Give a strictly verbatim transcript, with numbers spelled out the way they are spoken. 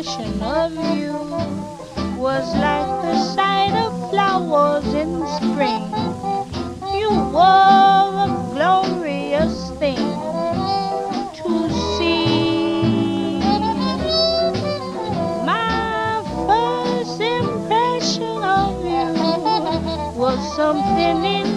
impression of you was like the sight of flowers in spring. You were a glorious thing to see. My first impression of you was something in